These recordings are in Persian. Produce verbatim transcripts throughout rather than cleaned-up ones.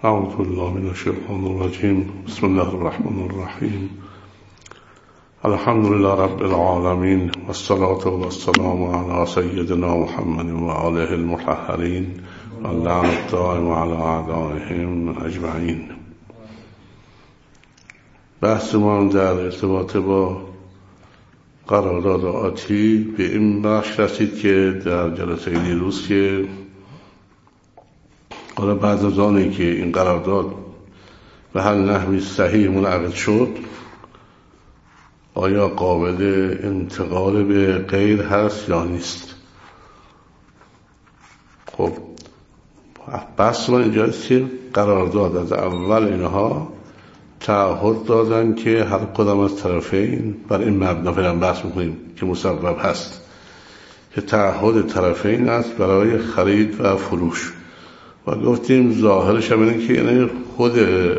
اعوذ بالله من الشیطان الرجیم. بسم الله الرحمن الرحیم. الحمد لله رب العالمین والصلاة والسلام علی سیدنا محمد و آله المطهرین و اللعن الدائم علی اعدائهم اجمعین. بحث ما در ارتباط با قرارداد آتی به این بخش رسید که در جلسه دیروز که حالا بعد از آنی که این قرارداد به هر نحوی صحیح منعقد شد، آیا قابل انتقال به غیر هست یا نیست؟ خب بحث ما اینجاست که قرارداد از اول اینها تعهد دادن که هر کدام از طرفین، بر این مبنا فعلا بحث میکنیم که مسبب هست، که تعهد طرفین است برای خرید و فروش. و گفتیم ظاهرش هم اینه که یعنی خود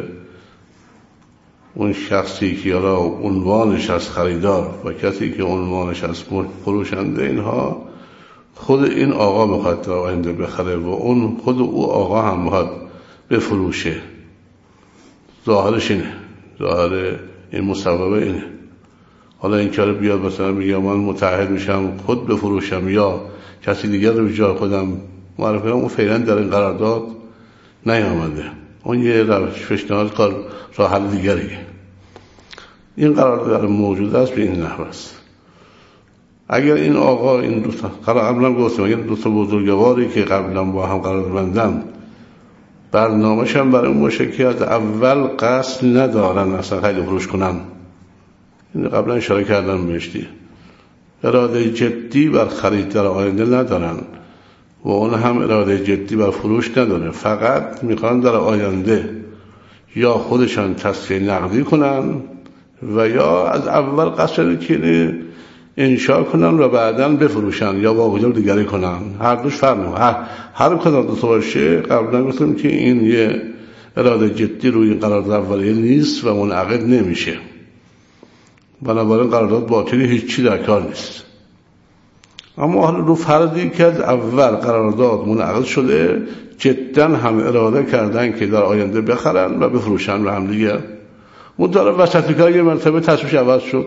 اون شخصی که حالا عنوانش از خریدار و کسی که عنوانش از فروشنده، اینها خود این آقا میخواد در آینده بخره و اون خود او آقا هم میخواد بفروشه. ظاهرش اینه، ظاهر این مسببه اینه. حالا این کار بیاد مثلا میگه من متعهد میشم خود بفروشم یا کسی دیگر رو به جای خودم معرفی کنم، اون فعلا در این قرارداد نیامده. اون یه روش پیشنهاد کار راه حل دیگریه. این قرارداد موجود است به این نحو است. اگر این آقا این دو تا قبلا گفتم اگر دو تا بزرگواری که قبلا با هم قرارداد بندن برنامه‌ش هم برای اون باشه که از اول قصد ندارن اصلا خرید و فروش کنن، این قبلا اشاره کردم بهش دیگه، اراده جدی بر خرید در آینده ندارن و اون هم اراده جدی بر فروش نداره، فقط میخوان در آینده یا خودشان تصفیه نقدی کنن و یا از اول قصد که انشاء کنن و بعداً بفروشن یا واگذار دیگری کنن. هر دوش فرق نمیکنه. هر هر کدام دو تا باشه. قبلا گفتم که این یه اراده جدی روی این قرارداد اولیه نیست و منعقد نمیشه. بنابراین قرارداد باطلی هیچی در کار نیست. اما حالا رو فردی که از اول قرارداد منعقد شده جدا هم اراده کردن که در آینده بخرن و بفروشن و هم دیگه، اون داره وسط کار یه مرتبه تصمیمش عوض شد،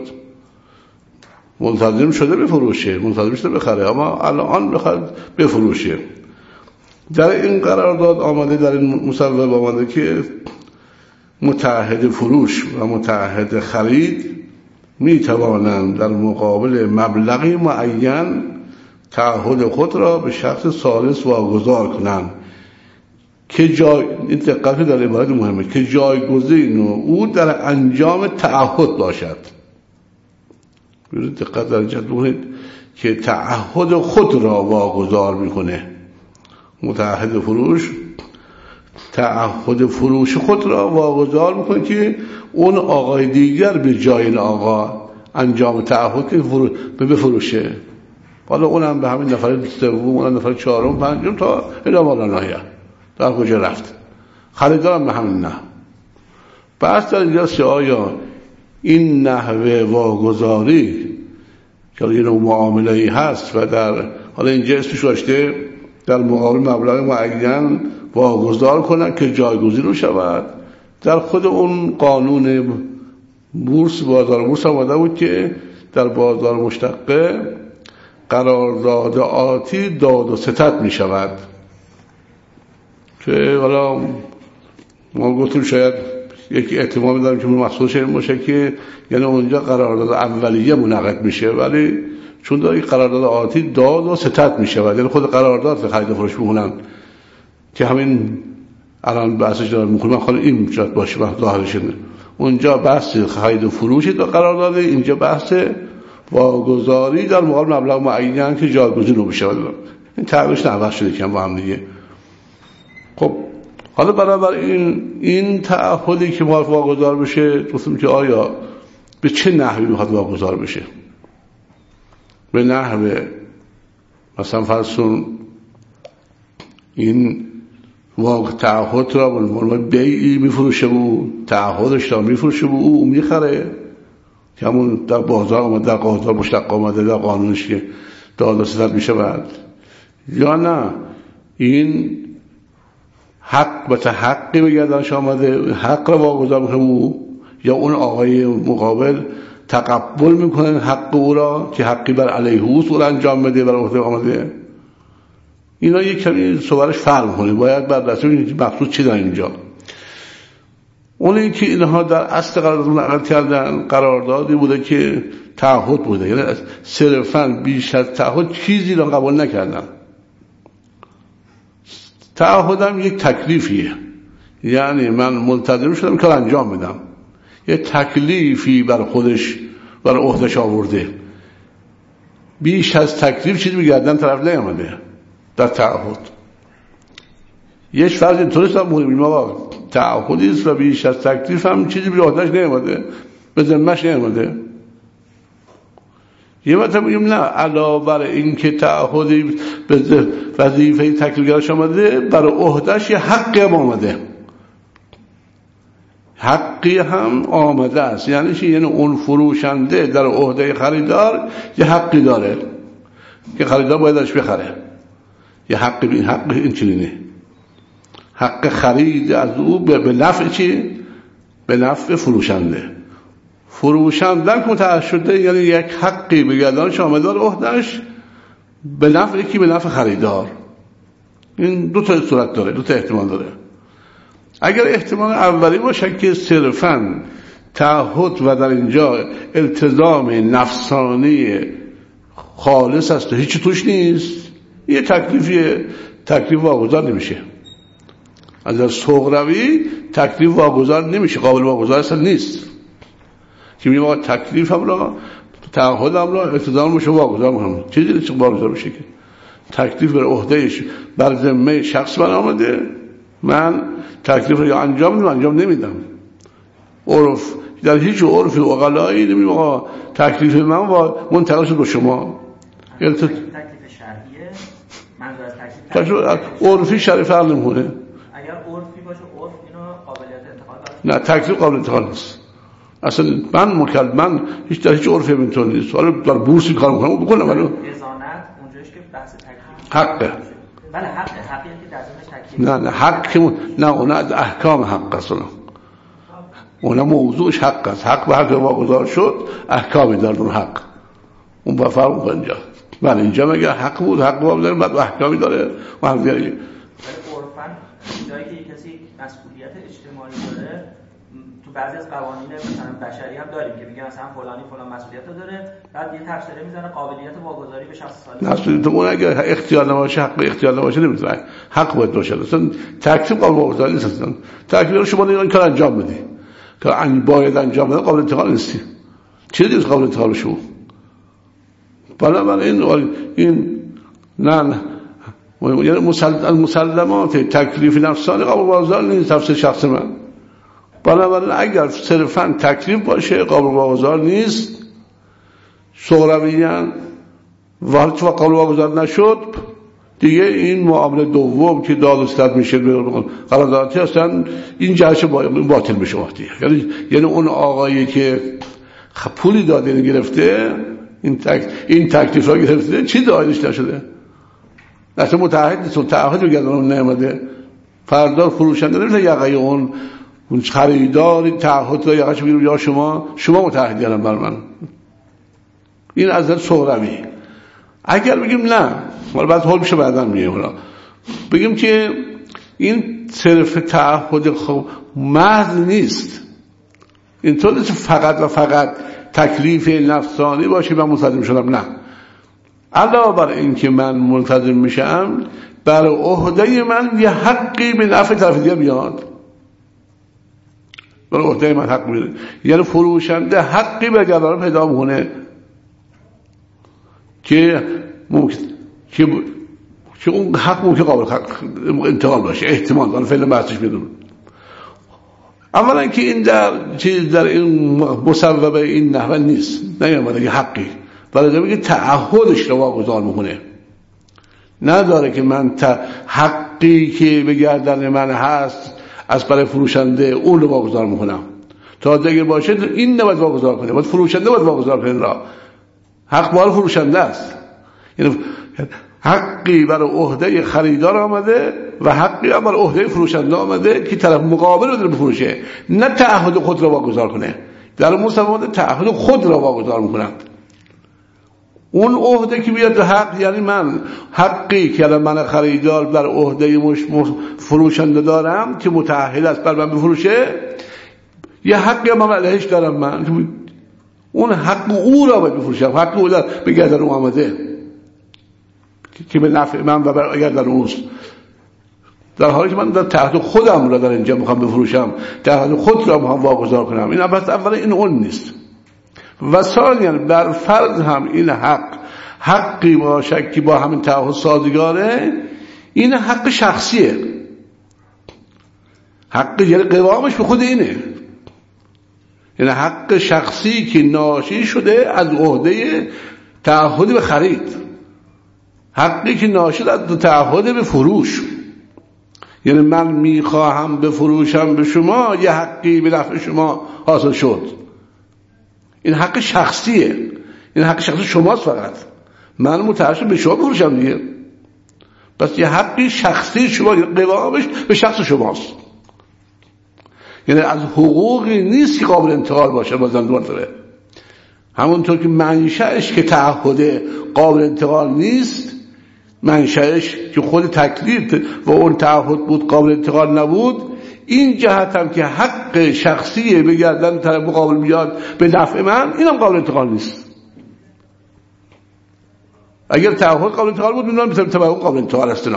منتظم شده بفروشه، منتظم شده بخره، اما الان بخواد بفروشه. در این قرارداد آمده، در این مسبب آمده که متعهد فروش و متعهد خرید می توانند در مقابل مبلغی معین تعهد خود را به شخص ثالث واگذار کنند که جای این دقت در عبارت مهمه که جایگزین او در انجام تعهد باشد. دقت در اینجا بکنید که تعهد خود را واگذار میکنه. متعهد فروش تعهد فروش خود را واگذار میکنه که اون آقای دیگر به جای این آقا انجام تعهد که بفروشه. حالا اونم به همین نفر سوم، اونم نفر چهارم، پنجم تا الی ما لا نهایه در کجا رفت. خریدارم به همین نه. بحث در اینجاست آیا این نحوه واگذاری که یه نوع معامله‌ای هست و در حالا اینجا اسمش داشته در مقابل مبلغ معین واگذار کنن که جایگزین رو شود. در خود اون قانون بورس، بازار بورس آمده بود که در بازار مشتقه قرارداد آتی داد و ستد می شود، که حالا ما گفتیم شاید یکی احتمال داریم که محصولش این باشه که یعنی اونجا قرارداد اولیه منعقد میشه، ولی چون داره قرارداد آتی داد و ستد میشه و یعنی خود قرارداد خرید و فروش میکنن که همین الان بحثش دارم میکنم. من خواهد این جات باشه وقت ظاهرش اینه. اونجا بحث خرید و فروشی در قرارداد، اینجا بحث واگذاری در مقابل مبلغ معین که جایگزین رو بشه. این تعریفش نعوض شده که با هم دیگه. خب حالا برای این این تعهدی که باید واگذار بشه، گفتم که آیا به چه نحوی میخواد واگذار بشه؟ به نحو مثلا فرضون این واقع تعهد را به بیعی میفروشه و تعهدش را میفروشه و او میخره که همون در بازار آمده، در بازار مشتق آمده، در قانونش که داد و ستد میشه بعد، یا نه این حق به حقی به گردنش آمده، حق را واگذار میکنه او، یا اون آقای مقابل تقبل میکنه حق او را که حقی بر علیه اوست او را انجام بده، بر عهده آمده. اینا یک کمی صورتش فرق میکنه، باید بررسی کنیم مقصود چی در اینجا. اونی که اینها در اصل قرارداد نقل کردن قراردادی بوده که تعهد بوده، یعنی صرفاً بیش از تعهد چیزی را قبول نکردن. تعهدم یک تکلیفیه، یعنی من ملتزم شدم که انجام بدم، یه تکلیفی بر خودش بر عهدهش آورده، بیش از تکلیف چیزی به گردن طرف نیامده در تعهد. یه فرض اینطوری است مهمه، آقا تعهدی است و بیش از تکلیف هم چیزی به عهدهش نیامده، به ذمه‌اش نیامده. یه وقت میگیم نه، علاوه بر این که تعهدی به وظیفه تکلیفش آمده، بر عهدهش یه حقی هم آمده، حقی هم آمده است. یعنی چی؟ یعنی اون فروشنده در عهده خریدار یه حقی داره که خریدار باید ازش بخره، یه حقی. این حق این چنینه، حق خرید از او به نفع چی؟ به نفع فروشنده. فروشندن که متعهد شده یعنی یک حقی به گردنش آمده عهدهش به نفع کی؟ به نفع خریدار. این دو تا صورت داره، دو تا احتمال داره. اگر احتمال اولی باشه که صرفاً تعهد و در اینجا التزام نفسانی خالص است و هیچی توش نیست، یه تکلیفی تکلیف واگذار نمیشه. از در صغروی تکلیف واگذار نمیشه، قابل واگذار اصلا نیست که میگه ما تکلیفم را تعهدم را التزام میشه واگذار میکنم. چیزی نیست واگذار بشه که تکلیف بر عهدهش بر ذمه شخص من آمده، من تکلیف رو یا انجام میدم انجام نمیدم. عرف در هیچ عرف عقلایی نمیگه آقا تکلیف من و منتقل شد به شما. تکلیف شرعیه، منظور از تکلیف عرفی شرعی فرق نمیکنه. اگر عرفی باشه عرف اینو قابلیت انتقال داره؟ نه، تکلیف قابل انتقال نیست اصلا. من مکلف، من هیچ در هیچ عرفی اینطور نیست. حالا در بورسی کار میکنم بکنم، ولی رضانت اونجاش که بحث تکلیف حقه. بله حق، حقی که در ذمه تکلیف. نه نه حق که نه، اون از احکام حق است، اون موضوعش حق است. حق به حق واگذار شد احکامی داره اون حق، اون با فرق میکنه اینجا. بله اینجا مگه حق بود، حق واگذار بعد احکامی داره و حق دیگه. ولی عرفاً جایی که کسی مسئولیت اجتماعی داره، تو بعضی از قوانین مثلا بشری هم داریم که میگن مثلا فلانی فلان مسئولیت رو داره، بعد یه تفسیری میزنه قابلیت واگذاری به شخص سالم. مسئولیت اون اگه اختیار نباشه، حق اختیار نباشه نمیتونه، حق باید باشه. اصلا تکلیف قابل واگذاری نیست. اصلا تکلیف رو شما این کار انجام بدی که ان باید انجام بده، قابل انتقال نیستی. چه دیگه قابل انتقال شو؟ بنابراین این این نه یعنی مسلمات تکلیف نفسانی قابل واگذار نیست تفسیر شخص من. بنابراین اگر صرفاً تکلیف باشه قابل واگذار نیست صغرویاً، وقتی و قابل واگذار نشد دیگه این معامله دوم که داد و ستد میشه قراردادی هستن، این جهش باطل میشه وقتی. یعنی یعنی اون آقایی که پولی داده گرفته، این تک این تکلیف را گرفته، چی دادش نشده، اصلا متعهد نیست، تعهد رو گردن نیامده. فردا فروشنده نمیشه یقه اون اون خریدار تعهد را یقهش بگیره یا شما شما متعهدین بر من. این از نظر صغروی. اگر بگیم نه، حالا بعد حال میشه بعداً میگه حالا بگیم که این صرف تعهد خب محض نیست، اینطور نیست فقط و فقط تکلیف نفسانی باشه من ملتزم شدم. نه، علاوه بر این که من ملتزم میشم بر عهده من یه حقی به نفع طرف دیگه میاد، بر عهده من حق میاد. یعنی فروشنده حقی به گردن پیدا میکنه که ممکن که که اون حق ممکن قابل انتقال باشه، احتمال داره فعلا بحثش بدون. اولا که این در چیز در این مصوبه این نحوه نیست، نمیامده که حقی، ولی میگه تعهدش رو واگذار میکنه، نداره که من تا حقی که به گردن من هست از برای فروشنده اون رو واگذار میکنم. تا دیگه باشه این نباید واگذار کنه، باید فروشنده باید واگذار کنه را. حق مال فروشنده است. یعنی حقی برای عهده خریدار آمده و حقی هم برای عهده فروشنده آمده که طرف مقابل رو داره بفروشه، نه تعهد خود را واگذار کنه. در مسلمان تعهد خود را واگذار میکنند. اون عهده که بیاد حق، یعنی من حقی که من خریدار بر عهده فروشنده دارم که متعهد است بر من بفروشه، یه حقی هم علیهش دارم من، اون حق او را باید بفروشم، حق او را به گردن او آمده که به نفع من و بر گردن اوست، در حالی که من در تعهد خودم را در اینجا میخوام بفروشم، تعهد خود را میخوام واگذار کنم. این اول اول این اون نیست. و ثانیاً بر فرض هم این حق حقی باشه که با همین تعهد سازگاره، این حق شخصیه، حق یعنی قوامش به خود اینه، یعنی حق شخصی که ناشی شده از عهده تعهد به خرید، حقی که ناشی از تعهد به فروش. یعنی من میخواهم بفروشم به شما، یه حقی به نفع شما حاصل شد، این حق شخصیه، این حق شخصی شماست، فقط من متعهد به شما بفروشم دیگه، بس یه حقی شخصی شما، قوامش به شخص شماست. یعنی از حقوقی نیست که قابل انتقال باشه با زندان داره، همونطور که منشأش که تعهد قابل انتقال نیست، منشأش که خود تکلیف و اون تعهد بود قابل انتقال نبود، این جهت هم که حق شخصی به گردن طرف مقابل میاد به نفع من، اینم قابل انتقال نیست. اگر تعهد قابل انتقال بود میدونم بسیار تبعه قابل انتقال است.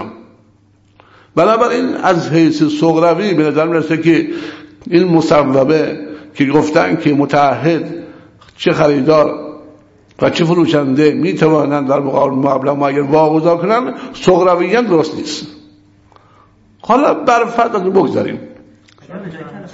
بنابراین از حیث صغروی به نظر میرسه که این مصوبه که گفتن که متعهد چه خریدار و چه فروشنده میتوانند در مقابل مبلغ معین واگذار کنن، صغرویاً درست نیست. حالا بر فرض از بگذاریم. چرا شما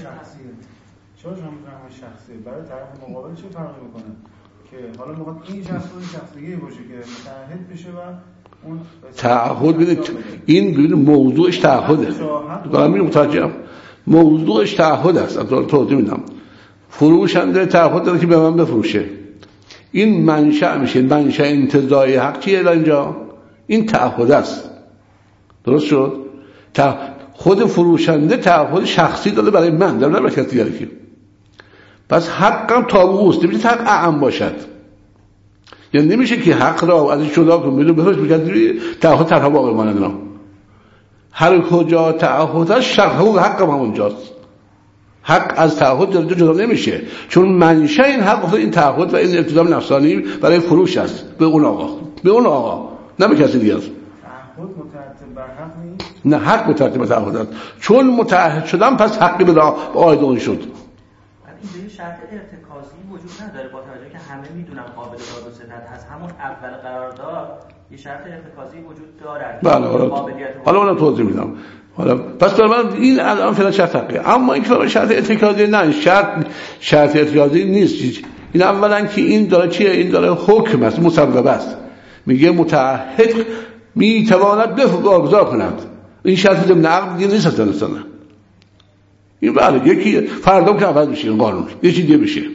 میفهمید شخصی برای طرف مقابل چه فرقی میکنه که حالا میخواد این شخص اون شخص دیگه باشه که متعهد بشه و اون تعهد بده، این ببین موضوعش تعهده، دارم میگم متوجهم، موضوعش تعهد است. از توضیح میدم. فروشنده تعهد داره که به من بفروشه، این منشأ میشه، منشأ انتزاعی حق چیه اینجا؟ این تعهد است. درست شد؟ خود فروشنده تعهد شخصی داده برای من، در برای کسی دیگری که پس حقم تابعوست، نمیشه حق اعم باشد. یعنی نمیشه که حق را ازش جدا کنم میدون بفرش بکنید تعهد تنها باقی مانند. هر کجا تعهد هست حقوق حقم همونجاست. حق از تعهد جدا نمیشه، چون منشأ این حق این تعهد و این التزام نفسانی برای فروش است به اون آقا، به اون آقا، نه به کسی دیگه است. تعهد مترتب بر حق نیست؟ نه، حق مترتب بر تعهد است. چون متعهد شدم پس حقی به آید اون شد. این شرط ارتکازی وجود نداره، با توجه که همه میدونن قابل داد و ستد هست، همون اول قرارداد یه شرط ارتکازی وجود داره. بله، حالا حالا اونم توضیح میدم. حالا پس برای من این الان فعلا شرط حقیه، اما این که شرط ارتکازی نه، شرط شرط ارتکازی نیست. این اولا که این داره چیه؟ این داره حکم است، مصوبه است، میگه متعهد میتواند واگذار کند. این شرط ضمن عقد دیگه نیست اصلا. این بله یکی فردا که عوض میشه، این قانون یه چیز دیگه میشه.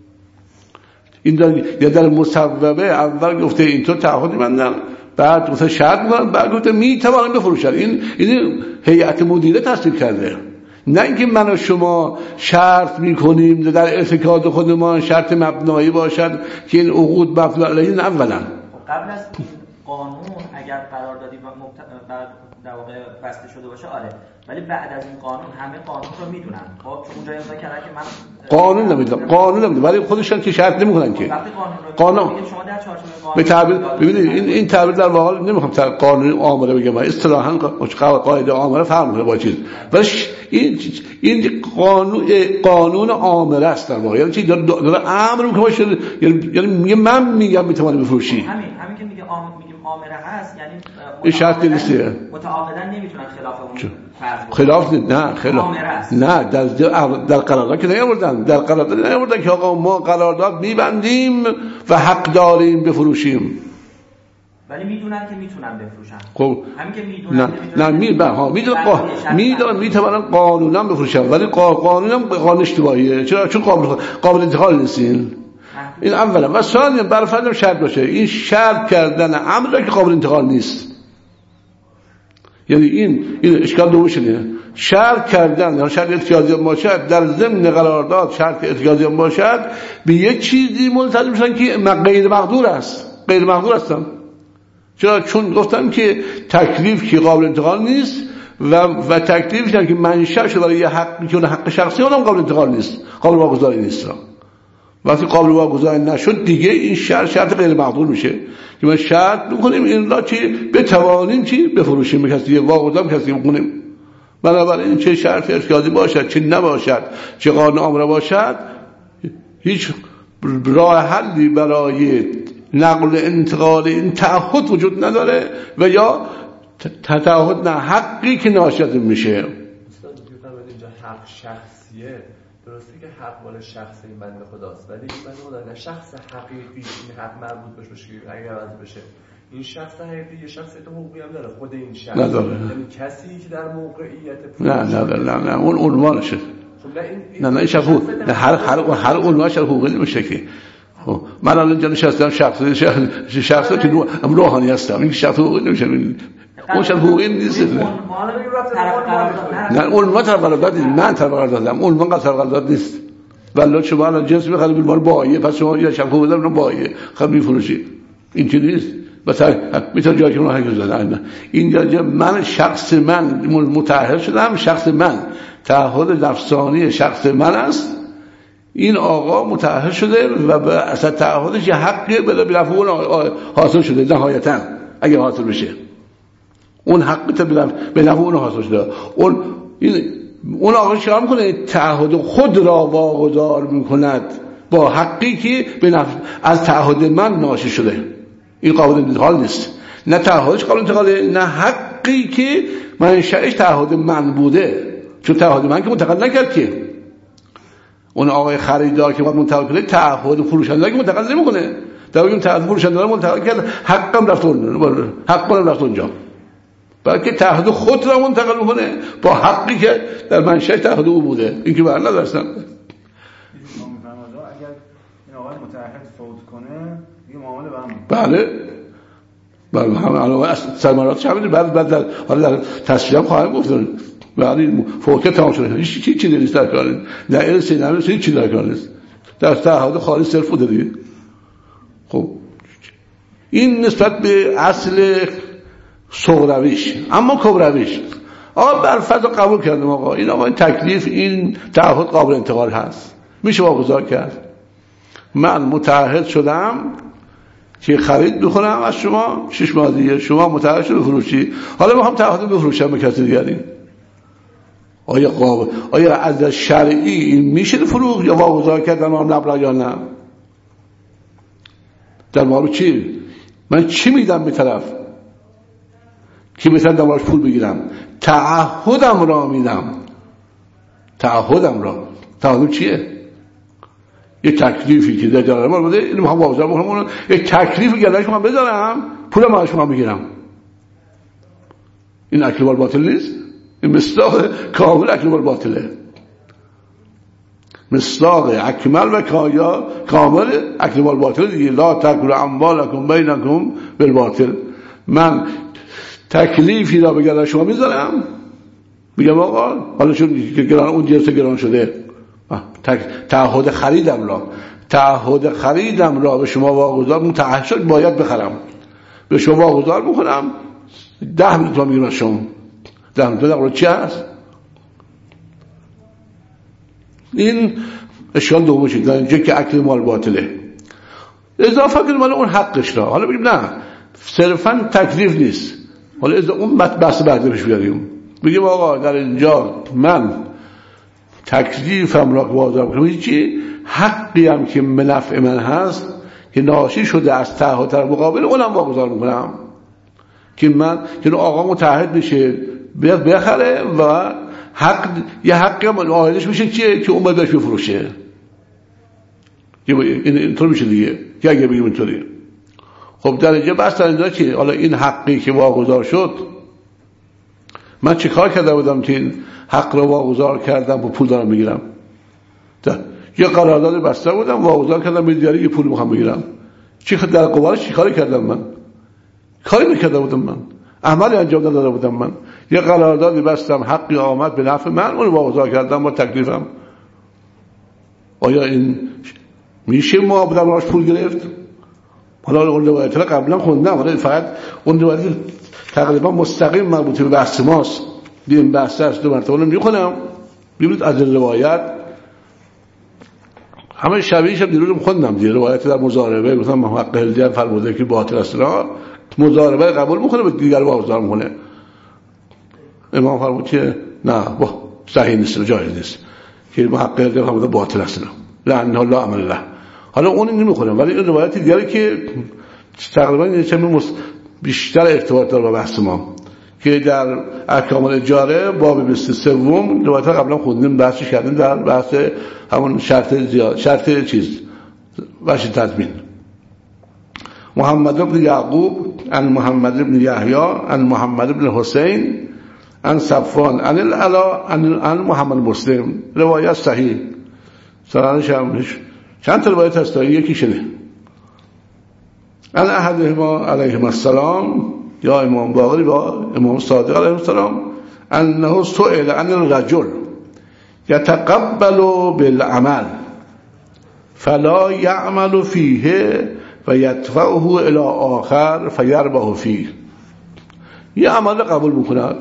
این در یا در مصوبه اول گفته اینطور تعهد می‌بندن، بعد مثلا شرط می‌کنن، بعد گفته میتوانن بفروشن. این این هیئت مدیره تصویب کرده، نه اینکه من و شما شرط میکنیم در ارتکاز خودمان شرط مبنایی باشد که این عقود مبنی علیه. این اولا قبل از قانون اگر قراردادی بعد در واقع بسته شده باشه آره، ولی بعد از این قانون همه قانون رو میدونن. خب چون اونجا امضا کردن که من قانون نمیدونم، قانون نمیدونم، ولی خودشون که شرط نمیکنن که وقتی قانون رو قانون شما در چارچوب قانون به تعبیر ببینید این این تعبیر در واقع نمیخوام تا قانون عامره بگم، اصطلاحاً قاعده عامره فرق میکنه با چیز، ولی این این قانون قانون عامره است در واقع، یعنی چی داره داره امر میکنه باشه، یعنی یعنی میگه من میگم میتونی بفروشی. همین همین که میگه عام میگیم عامره هست، یعنی این شرط نیستیه، متعاقدن نمیتونن خلاف اون خلاف نه خلاف نه در در قرارداد که نیاوردن، در قرارداد نیاوردن که آقا ما قرارداد میبندیم و حق داریم بفروشیم، ولی میدونن که میتونن بفروشن. خب همین که میدونن نه نه میدونن ها میدونن میدونن میتونن قانونا بفروشن، ولی قانونا قانون اشتباهیه. چرا؟ چون قابل قابل انتقال نیستین. این اولا. و ثانیا برای فرض شرط باشه، این شرط کردن امر که قابل انتقال نیست، یعنی این این اشکال دوم شده، شرط کردن یا شرط اتخاذی باشد در ضمن قرارداد، شرط اتخاذی باشد به یک چیزی ملتزم میشن که غیر مقدور است، غیر مقدور هستن. چرا؟ چون گفتم که تکلیف که قابل انتقال نیست و و تکلیفش که منشأ شده برای یه حقی که اون حق شخصی اونم قابل انتقال نیست، قابل واگذاری نیست. وقتی قابل واگذاری نشد دیگه این شرط شرط غیر مقدور میشه که ما شرط میکنیم این را چی بتوانیم چی بفروشیم به کسی، واگذار کسی بکنیم. بنابراین چه شرط ارتکازی باشد چه نباشد، چه قانون امر باشد، هیچ راه حلی برای نقل انتقال این تعهد وجود نداره و یا تعهد نه حقی که ناشد میشه. استاد اینجا حق شخصیه، درسته که حق مال شخص این بنده خداست، ولی این بنده خدا نه شخص حقیقی این حق مربوط بشه اگر عوض بشه. این شخص حقیقی یه شخصیت حقوقی هم داره، خود این شخص نداره. یعنی کسی که در موقعیت نه نداره، نه نه اون عنوانشه. نه نه این شخص نه هر هر هر عنوانش حقوقی نمیشه که. خب من الان جان شخصم شخصی شخصی که روحانی هستم، این شخص حقوقی نمیشه. اون شخص حقوقی نیست. نه اون ما طرف قرارداد نیست، من طرف قرارداد دادم، اون من طرف قرارداد نیست. والله شما الان جنس می‌خرید بیل بایه، پس شما یا شخص حقوقی دارن بایه خب می‌فروشید. این چیزی نیست. مثلا میتونه جایی که اون هرگز دادن. اینجا من شخص من متعهد شدم، شخص من تعهد نفسانی شخص من است. این آقا متعهد شده و به اصل تعهدش یه حقی به نفع اون حاصل شده نهایتا اگه حاصل بشه. اون حقی به نفع اون حاصل شده. اون این اون آقا چیکار میکنه؟ تعهد خود را واگذار میکند با حقی که به نفع از تعهد من ناشی شده. این قابل انتقال نیست. نه تعهدش قابل انتقاله، نه حقی که منشأش تعهد من بوده، چون تعهد من که منتقل نکرد که. اون آقای خریدار که باید منتقل کنه تعهد فروشنده که منتقل نمیکنه. در واقع تعهد فروشنده رو منتقل کرد، حقم رفت اون، حقم رفت اونجا. بلکه تعهد خود را منتقل میکنه با حقی که در منشأ تعهد او بوده. این که بر نداشتن. اگر این آقای متعهد فوت کنه دیگه معامله به هم بله بله همه علاوه سرمایه‌ات همین بعد بعد در حالا در تصویرم خواهم گفت ولی فوت تمام شده هیچ چیزی چیزی نیست در کار، در ارث نمیشه هیچ چیزی در کار نیست، در تعهد خالص صرف بوده دیگه. خب این نسبت به اصل صغرویش. اما کبرویش آقا بر فرض قبول کردم آقا این آقا این تکلیف این تعهد قابل انتقال هست، میشه واگذار کرد. من متعهد شدم که خرید بکنم از شما شش ماه دیگه، شما متعهد شد بفروشی، حالا میخوام تعهد بفروشم به کسی دیگری. آیا قابل آیا از شرعی این میشه فروخت یا واگذار کردن اون مبلغ یا نه؟ در مورد چی؟ من چی میدم به طرف که مثلا دمارش پول بگیرم؟ تعهدم را میدم. تعهدم را تعهد چیه؟ یه تکلیفی که در جلال ما بوده اینو میخوام واگذار بکنم، یه تکلیفی گردنش میخوام بذارم پولم ازش میخوام بگیرم. این اکل بال باطل نیست؟ این مصداق کامل اکل بال باطله، مصداق اکمل و کامل اکل بال باطل دیگه. لا تاکلوا اموالکم بینکم بالباطل. من تکلیفی را به گردن شما میذارم، میگم آقا حالا چون گران اون جنس گران شده تعهد خریدم را تعهد خریدم را به شما واگذار متعهد شد باید بخرم، به شما واگذار میکنم، ده میلیون تومان میگیرم از شما. ده میلیون تومان چی هست؟ این اشکال دوم شد در اینجا که اکل مال باطله. اضافه کنیم مال اون حقش را. حالا بگیم نه صرفا تکلیف نیست، حالا از اون بحث بعدی بهش بیاریم. بگیم آقا در اینجا من تکلیفم را واگذار کنم، چی حقی هم که منفع من هست که ناشی شده از تعهد طرف مقابل اونم واگذار میکنم که من که آقا متعهد بشه بخره و حق یه حقی هم عایدش میشه چیه که اون باید بهش بفروشه. اینطور میشه دیگه که اگه بگیم اینطوری. خب در اینجا بحث در اینجا که حالا این حقی که واگذار شد من چه کار کرده بودم که این حق رو واگذار کردم و پول دارم بگیرم؟ یه قرارداد بسته بودم واگذار کردم به دیگری یه پول میخوام بگیرم، چی در قبالش چی کاری کردم؟ من کاری نکرده بودم، من عملی انجام نداده بودم. من یه قراردادی بستم، حقی آمد به نفع من، اون واگذار کردم با تکلیفم. آیا این میشه ما بدم راش پول گرفت؟ حالا اون روایت رو قبلا خوندم، ولی فقط اون روایت تقریبا مستقیم مربوط به بحث ماست. این بحث است دو مرتبه اون میخونم. ببینید از روایت همه شبیهش هم دیروز خوندم دیگه، روایت در مضاربه مثلا محقق هلدی فرموده که باطل است، مضاربه قبول میکنه به دیگر واگذار میکنه. امام فرمود که نه با صحیح نیست، جایز نیست، که محقق هلدی فرموده باطل است، لعنه الله عمل الله. حالا اون نمیخونه، ولی این روایت دیگری که تقریبا یه چند بیشتر ارتباط داره با بحث ما که در احکام الاجاره باب بیست و سه روایت قبلا خوندیم، بحثش کردیم در بحث همون شرط زیاد شرط چیز وجه تضمین. محمد بن یعقوب عن محمد بن یحیی عن محمد بن حسین عن صفوان عن العلا عن محمد مسلم، روایت صحیح. سرانش هم چند تا روایت هست، یکی شده عن احدهما علیهم السلام، یا امام باقری با امام صادق علیه السلام، انه سئل عن الرجل یتقبل بالعمل فلا یعمل فیه و یدفعه الی آخر فیربح فیه. یه عمل قبول میکند،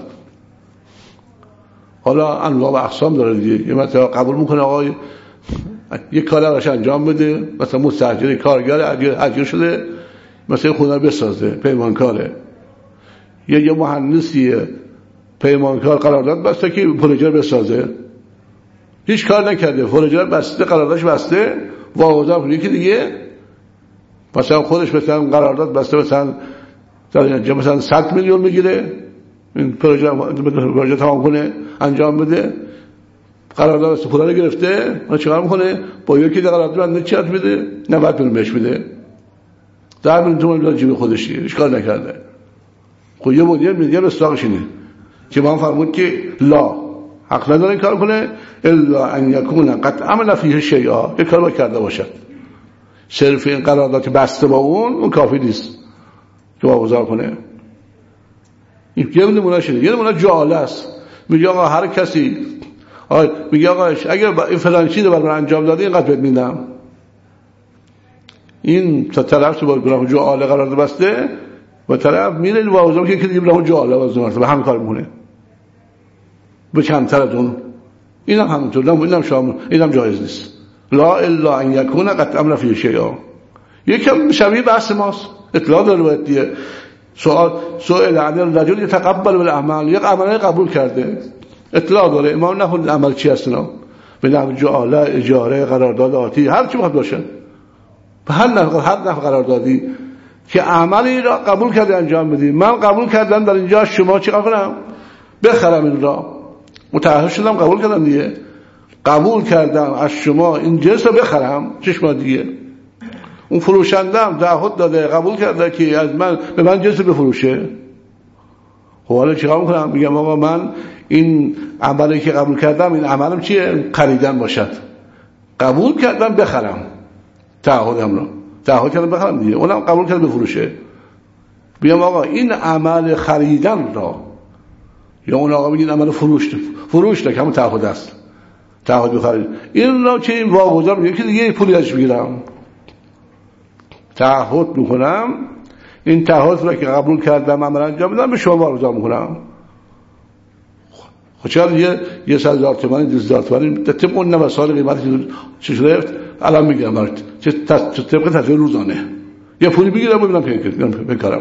حالا انواع و اقسام داره دیگه. یه مثلا قبول میکنه آقای یه کاری راش انجام بده، مثلا مستاجر کارگر اجیر شده، مثلا خونه بسازه، پیمانکاره. یا یه مهندسیه پیمانکار قرارداد بسته که پروژه بسازه، هیچ کار نکرده، پروژه بسته، قراردادش بسته، واگذار کنه. یکی دیگه مثلا خودش مثلا قرارداد بسته، مثلا در اینجا مثلا صد میلیون میگیره این پروژه پروژه تمام کنه انجام بده، قرارداد است پولا رو گرفته، ما چیکار میکنه؟ با یکی دیگه قرارداد بنده چت میده، نود میلیون بهش میده، ده میلیون تومان جیب خودش، هیچ کار نکرده. خب یه مدیر میگه استاقش اینه که ما فرمود که لا حق نداره این کار کنه الا ان یکون قد عمل فیه شیئا، یک کار کرده باشه. صرف این قرارداد بسته با اون اون کافی نیست که واگذار کنه. این یه نمونه شده. یه نمونه جاله است، میگه آقا هر کسی آقا میگه آقا اگر این فلان چیزو برام انجام دادی اینقدر بهت میدم. این تا طرف تو با گرام جاله قرارداد بسته و طرف میره واگذار که دیگه برام جاله واگذار به همین کار میکنه به چند تر از اون. اینم همونطور، اینم شامل، اینم جایز نیست. لا الا ان یکون قد امر فی شیء. یکم شبیه بحث ماست، اطلاع داره باید دیگه. سوال سوال عن الرجل یتقبل بالاعمال، یک عمل قبول کرده، اطلاع داره، امام نخوند عمل چی هستن، به نحو جعاله، اجاره، قرارداد آتی، هر چی بخواد باشه، به هر نحو هر نحو قراردادی که عملی را قبول کرده انجام بدی. من قبول کردم در اینجا، شما چیکار کنم؟ بخرم این را، متعهد شدم قبول کردم دیگه، قبول کردم از شما این جنس رو بخرم، چشما دیگه. اون فروشنده هم تعهد داده قبول کرده که از من به من جنس بفروشه. خب حالا چیکار میکنم؟ میگم آقا من این عملی که قبول کردم، این عملم چیه؟ خریدن باشد. قبول کردم بخرم، تعهدم رو تعهد کردم بخرم دیگه، اونم قبول کرد بفروشه. بیام آقا این عمل خریدن را، یا اون آقا میگه عمل فروش فروش ده که همون تعهد است، تعهد بخرید، این را که این واگذار میگه که دیگه پولی ازش بگیرم، تعهد میکنم، این تعهد را که قبول کردم عمل انجام بدم به شما واگذار میکنم. خب چرا یه یه صد هزار تومان دویست هزار تومان طبق اون نو سال قیمتی چه شده الان میگم برات، چه طبق تفسیر روزانه یه پولی بگیرم ببینم بکارم.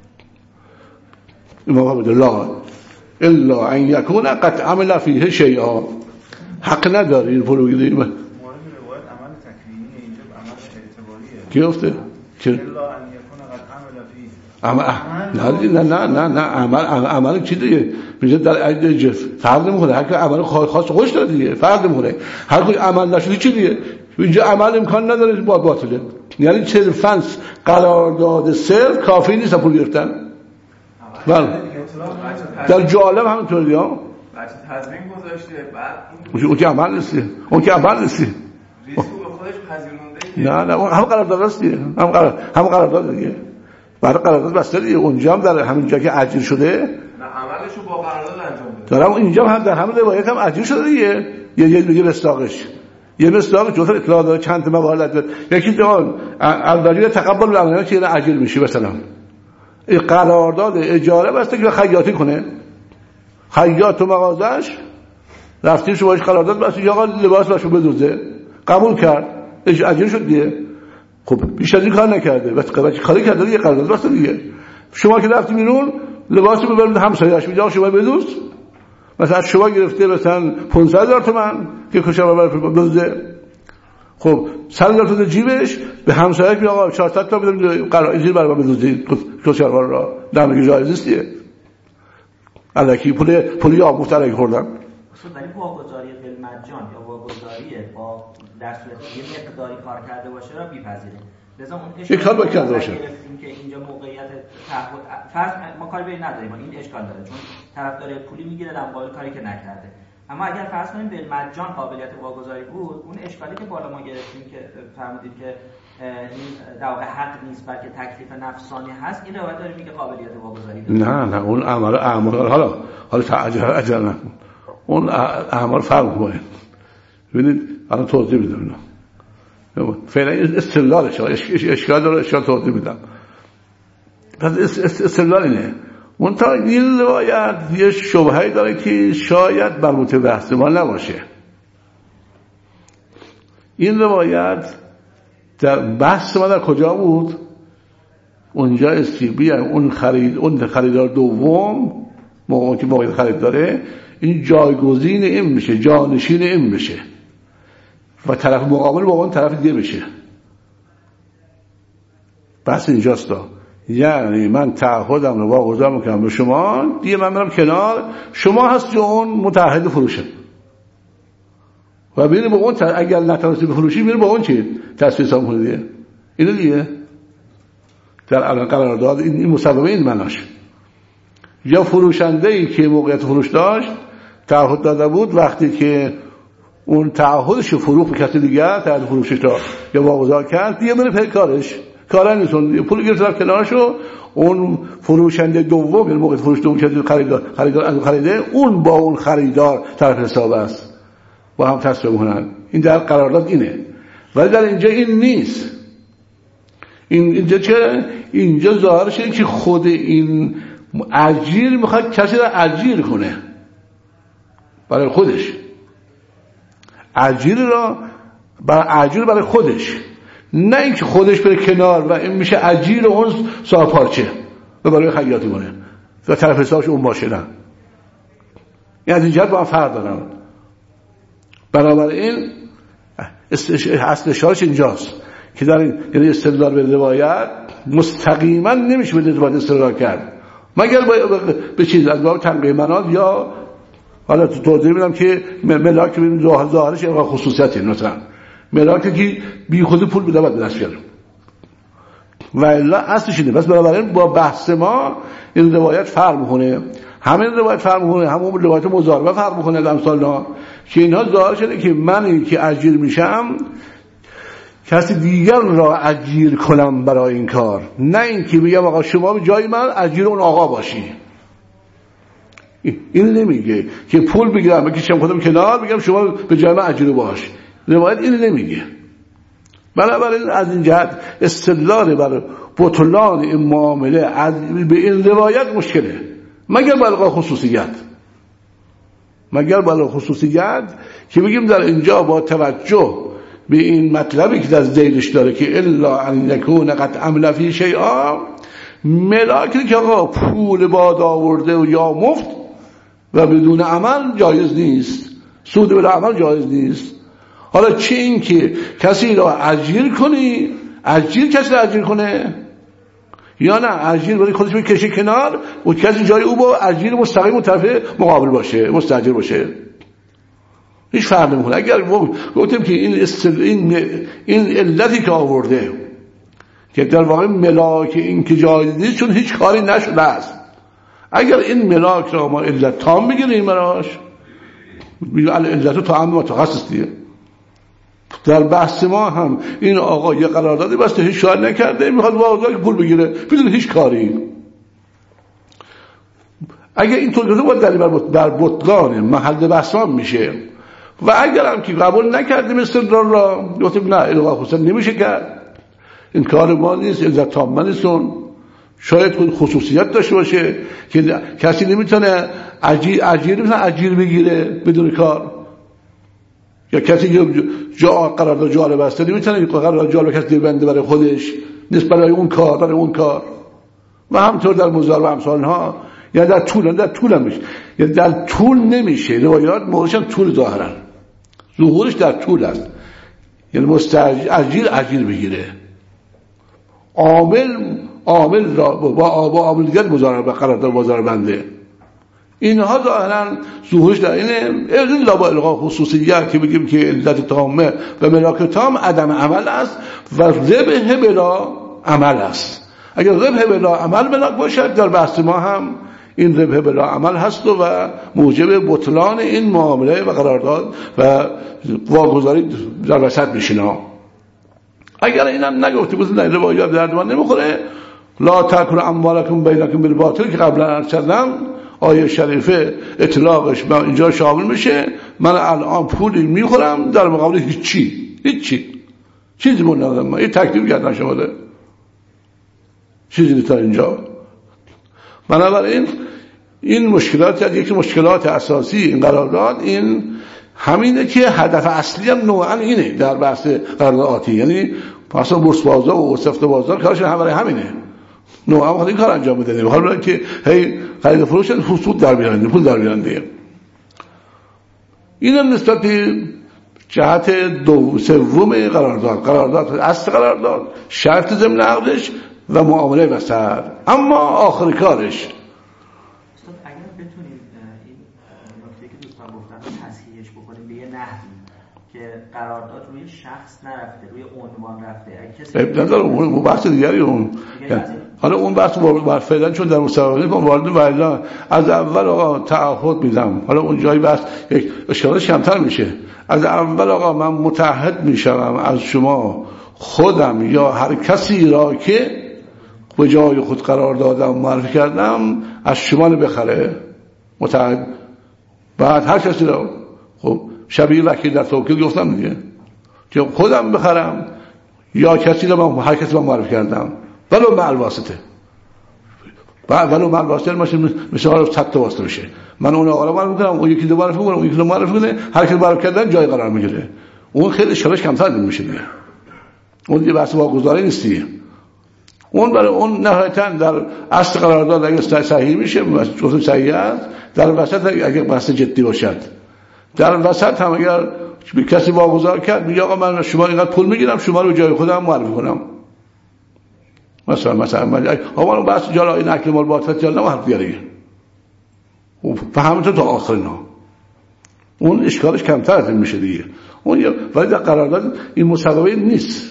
این موقع بده لا الا ان یکون قد عمل فیه شیئا، حق نداری این پولو بگیری. مورد روایت عمل تکوینی، اینجا عمل اعتباریه. کی گفته؟ الا ان یکون قد عمل فیه. نه نه نه نه عمل عمل چی دیگه میشه در عید فرق نمیکنه، هر کی عمل خاص خوش داره دیگه، فرق نمیکنه. هر کی عمل نشده چی دیگه، اینجا عمل امکان نداره با باطله. یعنی صرفاً قرارداد صرف کافی نیست پول گرفتن. بله در جالب همینطوریه ها، بچه تضمین گذاشته، بعد اون که عمل نیستی، اون که عمل نیستی، ریسک به خودش پذیرونده. نه نه اون هم قرارداد است دیگه، هم قرار هم قرارداد دیگه. برای قرارداد بسته دیگه. اونجا هم در همین جا که اجیر شده نه عملشو با قرارداد انجام میده. دارم اینجا هم در همین روایت هم اجیر شده دیگه. یه یه دیگه مستاقش یه مستاق جزء اطلاع داره چند تا موارد داره. یکی دیگه البته تقبل الامانات که اجیر میشه مثلا این قرارداد اجاره بسته که خیاطی کنه، خیاط تو مغازش رفتیم شما باش قرارداد بسته یا آقا لباس باشو بدوزه، قبول کرد اجیر شد دیگه. خب بیشتر این کار نکرده بس قرارداد کاری کرده دیگه، قرارداد بسته دیگه. شما که رفتید بیرون لباسی ببرید همسایه‌اش میگه شما بدوز، مثلا شما گرفته مثلا پانصد هزار تومان که کشا ببر بدوزه، خب صد هزار تومان جیبش به همسایه میگه آقا چهارصد تا بدم قرار اجیر برام بدوزید کشا را دمش جایز نیست دیگه. الکی پول پولی آموخت الکی خوردن. ولی واگذاری بالمجان یا واگذاری با در صورتی یه مقداری کار کرده باشه را بی‌پذیره. لذا اون اشکال کار بکنده باشه که اینجا موقعیت تعهد فرض ما کاری به این نداریم، این اشکال داره چون طرف داره پولی میگیره در مقابل کاری که نکرده. اما اگر فرض کنیم بالمجان قابلیت واگذاری بود، اون اشکالی که بالا ما گرفتیم که فرمودید که این در واقع حق نیست بلکه تکلیف نفسانی هست، این روایت داره میگه قابلیت واگذاری داره. نه نه اون اعمال اعمال حالا حالا تعجل اجل نکن، اون اعمال فرق کنه. ببینید الان توضیح میدم اینا فعلا استدلالش اشکال داره، اشکال توضیح میدم. پس استدلال اینه اون تا این روایت یه شبهه‌ای داره که شاید مربوط به بحث ما نباشه. این روایت در بحث ما در کجا بود؟ اونجا استیبی اون خرید اون خریدار دوم موقعی که موقعی خرید داره این جایگزین این میشه، جانشین این میشه و طرف مقابل با اون طرف دیگه میشه. بحث اینجاست دا. یعنی من تعهدم رو واگذار میکنم به شما، دیگه من برم کنار، شما هستی اون متعهد فروشه و بیره با اون اگر نتونستی بفروشی بیره با اون چی تصفیه حساب کنه دیگه. اینو دیگه در الان قرارداد این مسببه این مناش. یا فروشنده ای که موقعیت فروش داشت تعهد داده بود وقتی که اون تعهدش رو فروخت به کسی دیگه تعهد فروشش داد یا واگذار کرد دیگه بره پی کارش، کارا نیستون پول گرفت رفت کنارشو. اون فروشنده دوم یعنی موقع فروش دوم که خریدار خریدار از خریده اون با اون خریدار طرف حساب است، با هم تصفیه میکنن. این در قرارداد اینه، ولی در اینجا این نیست. این اینجا چه؟ اینجا ظاهر شده که خود این اجیر میخواد کسی را اجیر کنه برای خودش، اجیر را برای اجیر برای خودش، نه اینکه خودش بره کنار و این میشه اجیر اون صاحب پارچه و برای خیاطی کنه و طرف حسابش اون باشه. نه این از این جهت با هم فرق دارن. بنابراین اصل اشارش اینجاست که در این یعنی استدلال به روایت مستقیما نمیشه به روایت استدلال کرد مگر به چیز از باب تنقیه مناد یا حالا تو توضیح میدم که ملاک ببینیم ظاهرش اینقدر خصوصیتی مثلا ملاکی که بی خود پول بده باید دست بیاره و الا اصلش اینه. بس بنابراین با بحث ما این روایت فرق میکنه، همین روایت فرق میکنه، همون روایت مضاربه فرق میکنه از امثالنا که اینها ظاهر شده که من که اجیر میشم کسی دیگر را اجیر کنم برای این کار، نه اینکه بگم آقا شما به جای من اجیر اون آقا باشی. این نمیگه که پول بگیرم بکشم خودم کنار بگم شما به جای من اجیر باش. روایت این نمیگه. بنابراین از این جهت استدلال بر بطلان این معامله به این روایت مشکله، مگر بلغا خصوصیت مگر بلغا خصوصیت که بگیم در اینجا با توجه به این مطلبی که در ذیلش داره که الا ان یکون قد عمل فی شیئا، ملاکی که آقا پول باد آورده و یا مفت و بدون عمل جایز نیست، سود بلا عمل جایز نیست. حالا چه این که کسی را اجیر کنی، اجیر کسی را اجیر کنه یا نه اجیر برای خودش بکشه کنار و کسی جای او با اجیر مستقیم و طرف مقابل باشه، مستاجر باشه، هیچ فرق نمیکنه. اگر گفتیم که این استل... این این علتی که آورده که در واقع ملاک این که جایز نیست چون هیچ کاری نشده است، اگر این ملاک را ما علت تام بگیریم براش، میگه علت تام متخصص دیگه در بحث ما هم این آقا یه قراردادی بسته، هیچ شاید نکرده، میخواد واقعا پول بگیره بدون هیچ کاری. اگه اینطور گفته باید دلیل بر بطلان محل بحث میشه. و اگر هم که قبول نکرده مثل را را گفتیم نه الغا خصوصا نمیشه کرد، این کار ما نیست، عزت تامه نیستون. شاید خود خصوصیت داشته باشه که کسی نمیتونه اجیر اجیر نمیتونه اجیر بگیره بدون کار، یا کسی که جا قرارداد جالب است نمیتونه قرارداد جالب کسی بنده برای خودش نیست برای اون کار برای اون کار. و همطور در مزار و امثال ها، یا در طول در طول میشه، یا در طول نمیشه. روایات موضوعش طول ظاهرا ظهورش در طول است، یعنی مستاجر اجیر بگیره، عامل عامل را با با عامل دیگر مزار به قرارداد بازار بنده. اینها ظاهرا ظهورش در اینه. این لا با الغا خصوصیت که بگیم که علت تامه و ملاک تام عدم عمل است و ذبح بلا عمل است. اگر ذبح بلا عمل ملاک باشد در بحث ما هم این ذبح بلا عمل هست و موجب بطلان این معامله و قرارداد و واگذاری در وسط میشینه. اگر اینم نگفته بود نه روایات درد من نمیخوره. لا تاکلوا اموالکم بینکم بالباطل که قبلا عرض کردم آیه شریفه اطلاقش من اینجا شامل میشه. من الان پولی میخورم در مقابل هیچی هیچی چیزی من ندارم، من این تکلیف کردن شما ده چیزی نیست اینجا. بنابراین این مشکلات از یکی مشکلات اساسی این قرارداد این همینه که هدف اصلی هم نوعا اینه در بحث قرارداد آتی، یعنی مثلا بورس بازار و سفت بازار کارشون هم برای همینه نوعا خود این کار انجام میدن. حالا که هی خرید فروش حصول در بیارن پول در بیارن دیگه. این هم نسبت جهت دو سوم قرارداد. قرارداد اصل قرارداد شرط ضمن عقدش و معامله وسط. اما آخر کارش اگر بتونیم این نکته که دوستان گفتن تصحیحش بکنیم به یه نحوی که قرارداد روی شخص نرفته روی عنوان رفته، اگه کسی اب نداره اون بحث دیگری اون حالا اون بحث بر فعلا چون در مصوبه کن وارد ولی از اول آقا تعهد میدم. حالا اون جایی بحث یک اشکالش کمتر میشه. از اول آقا من متعهد میشم از شما خودم یا هر کسی را که به جای خود قرار دادم معرفی کردم از شما بخره متعهد. بعد هر کسی را خب شبیه وکیل در توکیل گفتم دیگه که خودم بخرم یا کسی را من هر کسی را معرفی کردم ولو مع الواسطه. بعد ولو مع الواسطه میشه مثلا صد واسطه میشه. من اون آقا رو معرفی کنم اون یکی رو معرفی کنم اون یکی رو معرفی کنه هر کی معرفی کردن جای قرار میگیره. اون خیلی شلش کمتر میشه دیگه. اون یه بحث واگذاری نیست دیگه. اون برای اون نهایتاً در اصل قرارداد اگه صحیح میشه گفتم صحیح است، در وسط اگه بحث جدی باشد در وسط هم اگر کسی واگذار کرد میگه آقا من شما اینقدر پول میگیرم شما رو جای خودم معرفی کنم مثلا مثلا من آقا من بحث جالا این اکل مال باطل یا نه حرف دیگه فهمت تا آخر نه اون اشکالش کمتر از این میشه دیگه. اون ولی در قرارداد این مصوبه نیست.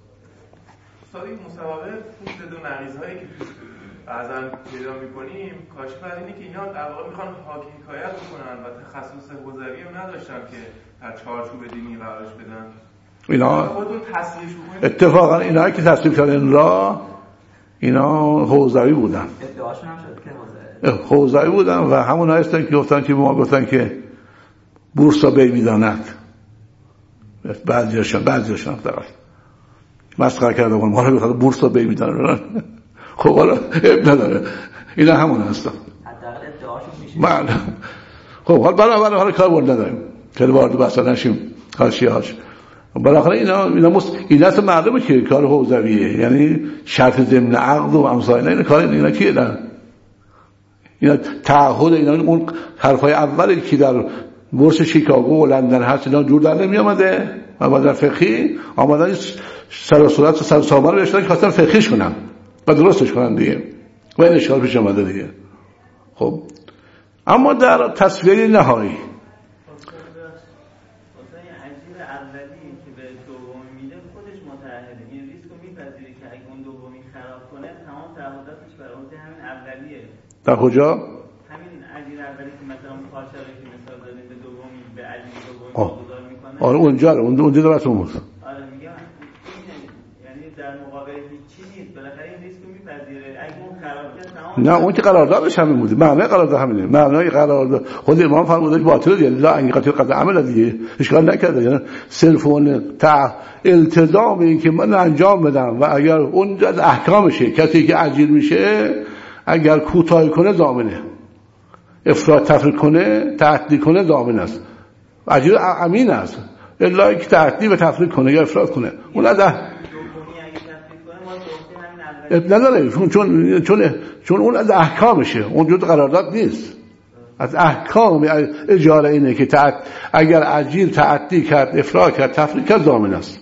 صادق مصوبه پوست دو نقیض‌هایی که بعضا پیدا می‌کنیم کاش بر اینه که اینا در واقع میخوان حاکی حکایت بکنن و تخصص حوزوی هم نداشتن که در چارچوب دینی قرارش بدن. اینا خودتون تصریحش بکنید. اتفاقا اینا که تصریح کردن را اینا حوزوی بودن. ادعاشون هم شد که حوزوی حوزوی بودن و همون هستن که گفتن که ما گفتن که بورس را بی میداند. بعضیاشون بعضیاشون فقط مسخره کردن ما رو بخواد بورس را بی میداند. خب حالا اب نداره اینا همون هستن حداقل ادعاشون میشه. بله خب حالا برای حالا کار وارد نداریم خیلی وارد بحث نشیم حاشیه‌اش. بالاخره اینا اینا مست این اصلا معلومه که کار حوزویه یعنی شرط ضمن عقد و امثال اینا کار اینا کیه نه اینا تعهد اینا اون حرفای اولی که در بورس شیکاگو و لندن هست اینا جور در نمی اومده و بعد در فقهی آمدن سر و صورت و سر و سامان رو بشتن که خواستن فقهیش کنن و درستش کنن دیگه و این اشکال پیش اومده دیگه. خب اما در تصویه نهایی در کجا؟ همین اجیر اولی که مثلا پارچه که مثال دادیم به دومی به اجیر دومی واگذار میکنه آره اونجا اون اونجا درست بود. آره میگم یعنی در مقابل هیچ نیست، بالاخره این ریسک رو میپذیره. اگه اون قرارداد تمام نه اون که قراردادش همین بوده، معنی قرارداد همینه، معنای قرارداد خود امام فرموده که باطل دیگه، لا ان قتل قضا عمل دیگه اشکال نکرده، یعنی صرف اون تا التزام این که من انجام بدم و اگر اون از احکامشه، کسی که اجیر میشه اگر کوتاهی کنه ضامنه، افراط تفریط کنه تعدی کنه ضامن است، اجیر امین است، الا اینکه تعدی و تفریط کنه یا افراط کنه اون از نداره، چون چون چون چون اون از احکامشه، اون جزء قرارداد نیست، از احکام اجاره اینه که تعد... اگر اجیر تعدی کرد افراط کرد تفریط کرد ضامن است.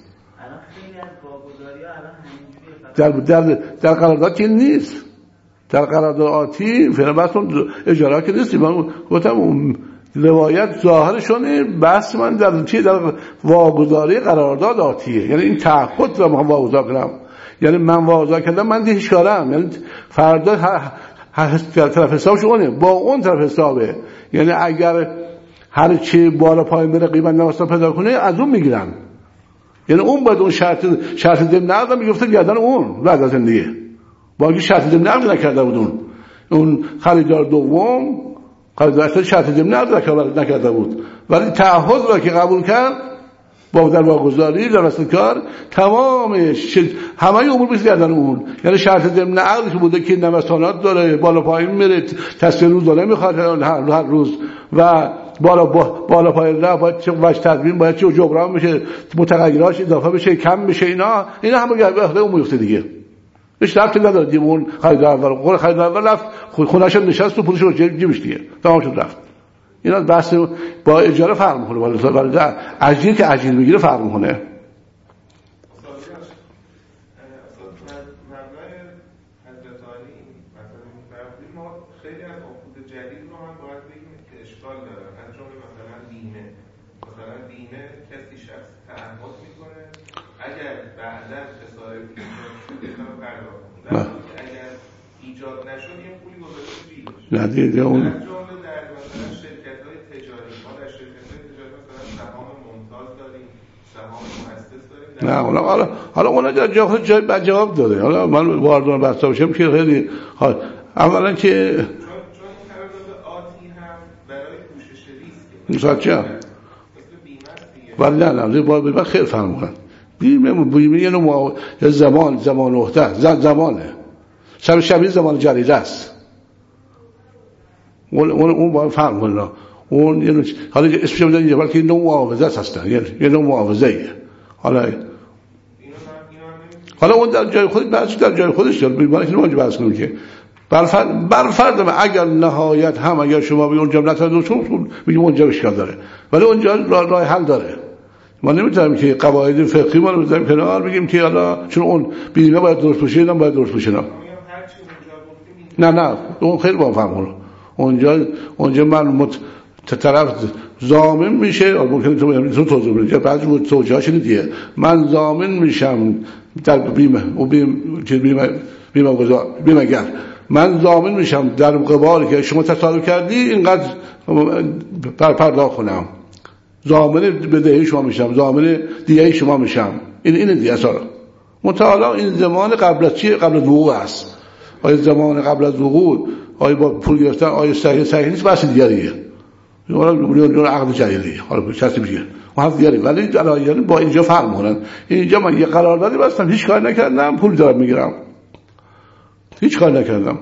در در در قرارداد که نیست، در قرارداد آتی فعلا بحث اون اجاره که نیست. من گفتم اون روایت ظاهرشونه، بحث من در چی در واگذاری قرارداد آتیه، یعنی این تعهد رو من واگذار کنم، یعنی من واگذار کردم من دیگه کارم، یعنی فردا هر طرف حسابش اونه با اون طرف حسابه، یعنی اگر هر چی بالا پایین بره قیمت نوسان پیدا کنه از اون میگیرن، یعنی اون باید اون شرط شرط ضمن عقد میگفته گردن اون بعد از زندگی، با اینکه شرط ضمن عقد نکرده بود اون اون خریدار دوم خریدار شرط ضمن عقد نکرده بود، ولی تعهد را که قبول کرد با در واگذاری در اصل کار تمامش همه امور بیست گردن اون، یعنی شرط ضمن عقدی که بوده که نوسانات داره بالا پایین میره تصویر روز داره میخواد هر, هر روز و بالا بالا پایین نه باید چه وجه تدوین باید چه جبران بشه، متغیراش اضافه بشه کم بشه، اینا اینا همه گرده اون میفته دیگه، هیچ ربطی نداره دیگه. اون خریدار اول قول خریدار اول رفت خونه‌اش نشست و پولش رو جیبش دیگه تمام شد رفت. اینا بحث با اجاره فرق میکنه، ولی اجیر که اجیر میگیره فرق میکنه. اگر ایجاد نشد یه پولی گذاشته جیبش. نه دیگه اون در جمله در مثلا شرکت‌های تجاری، ما در شرکت‌های تجاری مثلا سهام ممتاز داریم، سهام مؤسس داریم. نه حالا حالا حالا اونا جا جا خود جای بعد جواب داده. حالا من واردون بحث باشم که خیلی حال اولا که چون چون این قرارداد آتی هم برای پوشش ریسک مثلا چه؟ مثل بیمه است دیگه. ولی نه نه با با خیلی فرق می‌کنه. بیمه بیمه یه نوع زمان زمان وحده زمانه. شب شبیه زمان جریده است. اون اون اون با فرق کنه. اون یه حالا اسمش میذارن اینجا بلکه نوع معاوضه هستن، یعنی یه نوع معاوضه‌ایه. حالا حالا اون در جای خودش بعضی در جای خودش داره، بیماری که اونجا بحث کنیم که بر فرض بر فرض اگر نهایت هم اگر شما به اونجا نتونید میگیم اونجا اشکال داره، ولی اونجا راه, راه حل داره. ما نمیتونیم که قواعد فقهی ما رو بذاریم کنار بگیم که حالا چون اون بیمه باید درست بشه اینم باید درست بشه. نه نه اون خیلی با فهم اونجا اونجا من مت... طرف ضامن میشه، ممکنه تو تو توضیح بدید بعضی توجیهاش دیگه، من ضامن میشم در بیمه و بیمه که بیمه بیمه گذار بیمه گر من ضامن میشم در قبالی که شما تصادف کردی اینقدر پر پرداخت کنم، ضامن بدهی شما میشم، ضامن دیگه شما میشم. این این دیگه اصلا متعالی این زمان قبل از چی؟ قبل از وقوع است. آیا زمان قبل از وقوع آیا با پول گرفتن آیا صحیح صحیح نیست بحث دیگریه، حالا میون عقد جدیدیه حالا کسی میگه ما هم دیگری، ولی یعنی با اینجا فرق میکنن. اینجا من یه قراردادی بستم هیچ کار نکردم پول دارم میگیرم، هیچ کار نکردم.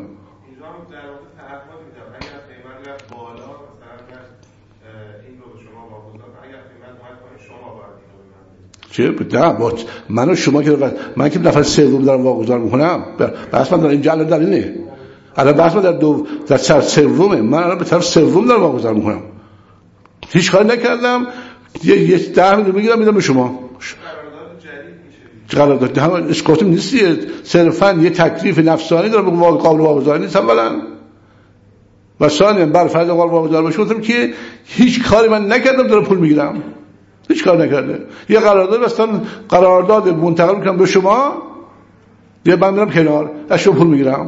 چه بده با من و شما که من که نفر سوم دارم واگذار میکنم بس من در اینجا الان در اینه الان بس من در دو در سر سومه من الان به طرف سوم دارم واگذار میکنم، هیچ کاری نکردم، یه یه ده میلیون میگیرم میدم به شما. قرارداد جدید میشه همون اسکاتم نیستیه، صرفا یه تکلیف نفسانی داره به قابل واگذاری نیست اولا و ثانیا بر فرض قابل واگذار باشه گفتم که هیچ کاری من نکردم دارم پول میگیرم، هیچ کار نکرده. یه قرارداد بستن قرارداد منتقل میکنم به شما، یه من میرم کنار از شما پول میگیرم.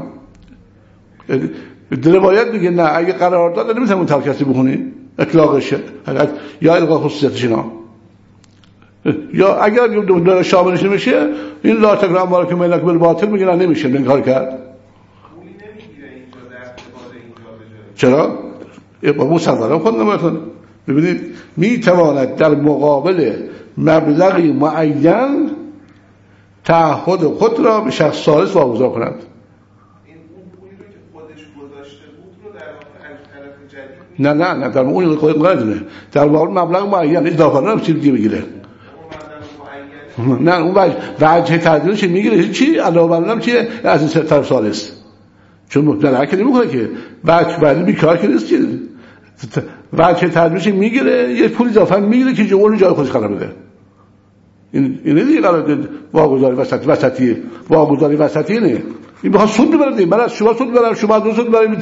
روایت میگه نه اگه قرارداد نمیتونی منتقل کسی بخونی اطلاقشه یا الغا خصوصیتش اینا یا اگر داره شاملش نمیشه این لا تکرار اموالکم بینکم بالباطل میگن نمیشه این کار کرد. پولی نمیگیره اینجا در اعتبار اینجا به چرا؟ جای با مصوره خود نمیتونه. ببینید میتواند در مقابل مبلغی معین تعهد خود را به شخص ثالث واگذار کند. این اون پولی رو که خودش گذاشته بود رو در واقع از طرف جدید نه نه نه در اون خود نداره، در واقع مبلغ معین اضافه نمیشه چیزی بگیره. نه اون وجه وجه تدبیرش میگیره چی علاوه بر اون چیه از این طرف ثالث، چون مبتلا که نمیکنه که وجه بعدی بیکار که نیست که وجه تدبیرش میگیره یه پول اضافه میگیره که جوون جای خودش قرار بده. این اینه دیگه قرار واگذاری وسطی وسطی واگذاری وسطی نه، این بخواد سود ببره دیگه. من از شما سود ببرم شما از سود ببرید.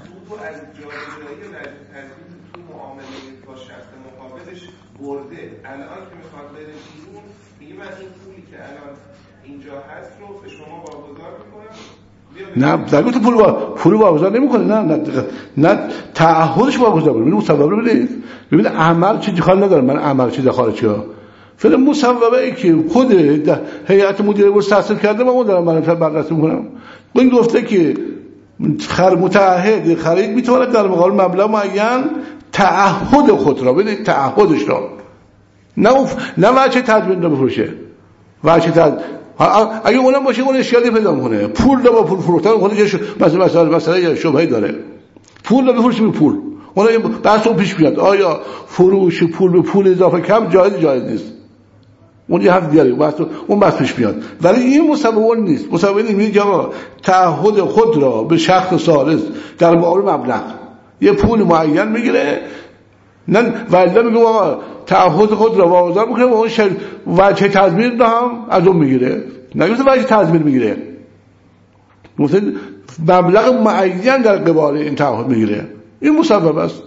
برده الان که میخواد بره بیرون میگه من این پولی که الان اینجا هست رو به شما واگذار میکنم. نه در تو پول وا پول واگذار نمیکنه، نه نه نه تعهدش واگذار میکنه. مصوبه رو ببینید ببینید عمل چیزی خال نداره. من عمل چیز خارجی ها فعلا مصوبه ای که خود هیئت مدیره بورس تصدیق کرده من دارم من بررسی میکنم. این گفته که خر متعهد خرید میتونه در مقابل مبلغ معین تعهد خود را بده، تعهدش را نه نه وجه تضمین رو بفروشه. وجه تضمین اگه اونم باشه اون اشکالی پیدا میکنه. پول رو با پول فروختن خودش مثلا مثلا مثلا شبهه داره. پول رو بفروشه به پول اون بحث اون پیش میاد آیا فروش پول به پول اضافه کم جایز جایز نیست. اون یه حرف دیگه بحث اون بحث پیش میاد. ولی این مصوبه نیست. مصوبه میگه که آقا تعهد خود را به شخص ثالث در مقابل مبلغ یه پول معین میگیره، نه ولی میگه آقا تعهد خود را واگذار میکنه و اون شر... وجه تضمین رو هم از اون میگیره. نگفته وجه تضمین میگیره، گفته مبلغ معین در قبال این تعهد میگیره. این مصوبه است.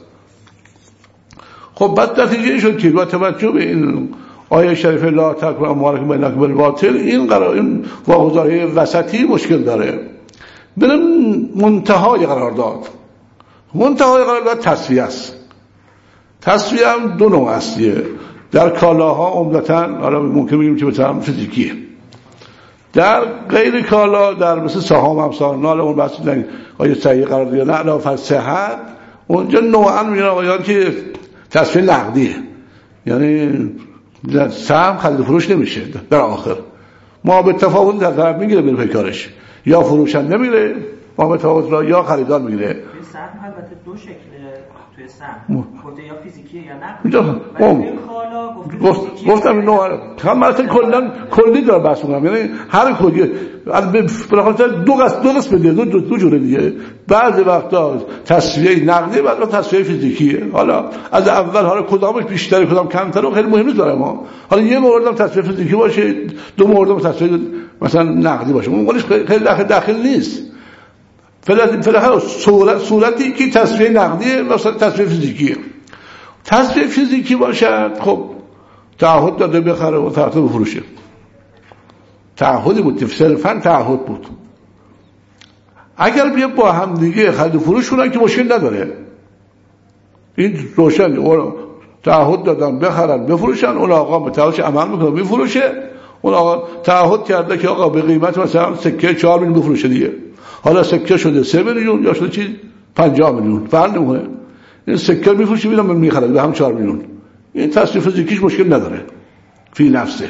خب بعد نتیجه شد که با توجه به این آیه شریفه لا تکرار اموالکم بینکم بالباطل این قرار این واگذاری وسطی مشکل داره. بریم منتهای قرارداد. منتهای قرارداد تسویه است. تسویه هم دو نوع اصلیه. در کالاها عمدتاً حالا ممکن بگیم که به طرف فیزیکیه. در غیر کالا در مثل سهام امثال نال اون بحث نگیم آیا صحیح قرارداد یا نه علاوه صحت اونجا نوعاً میگن آقایان که تسویه نقدیه، یعنی سهم خرید فروش نمیشه در آخر ما به تفاوت در طرف میگیره بره پیکارش، یا فروشنده میگیره ما به تفاوت را یا خریدار میگیره. سهم البته دو شکله توی سهم گفته یا فیزیکیه یا نقدی. ولی این خالا گفته گفتم این نوع هم مثلا کلا کلی داره بحث می‌کنم، یعنی هر کدی بالاخره دو قسم دو قسم دیگه دو دو جوره دیگه. بعضی وقتا تسویه نقدی بعد تسویه فیزیکیه. حالا از اول حالا کدامش بیشتره کدام کمتره خیلی مهم نیست برای ما. حالا یه مورد هم تسویه فیزیکی باشه دو مورد هم تسویه مثلا نقدی باشه اون قولش خیلی داخل داخل نیست. فلحال صورت صورتی که تصفیه نقدیه مثلا تصفیه فیزیکیه. تصفیه فیزیکی باشد خب تعهد داده بخره و تعهد بفروشه. تعهدی بود، صرفاً تعهد بود. اگر بیا با هم دیگه خرید و فروش کنن که مشکل نداره. این روشن تعهد دادن بخرن بفروشن، اون آقا به تعهدش عمل میکنه بفروشه. اون آقا تعهد کرده که آقا به قیمت مثلا سکه چهار میلیون بفروشه دیگه. حالا سکه شده سه میلیون یا شده چی پنجاه میلیون فرق نمیکنه. این سکه میفروشه میرم من میخره به هم چهار میلیون. این تصرف فیزیکیش مشکل نداره فی نفسه.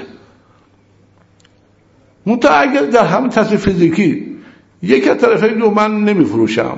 منتها اگر در همین تصرف فیزیکی یک از طرفین دو من نمیفروشم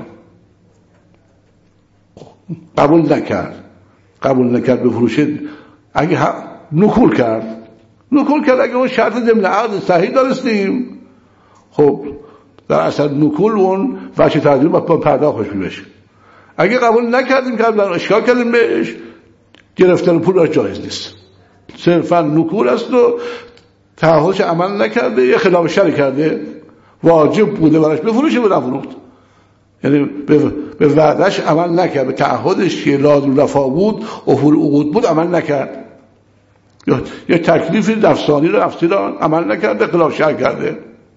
قبول نکرد قبول نکرد بفروشه، اگه نکول کرد نکول کرد اگه اون شرط ضمن عقد صحیح دارستیم خب در اصل نکول اون وجه تضمین با پرداختش میشه. اگه قبول نکردیم که قبلا اشکال کردیم بهش گرفتن پول را جایز نیست، صرفا نکول است و تعهدش عمل نکرده یا خلاف شرع کرده واجب بوده براش بفروشه و نفروخت، یعنی به وعدهش عمل نکرد، به تعهدش که لازم وفا بود افول عقود بود عمل نکرد، یا یا تکلیف نفسانی رو نفسی رو عمل نکرده خلاف شرع کرده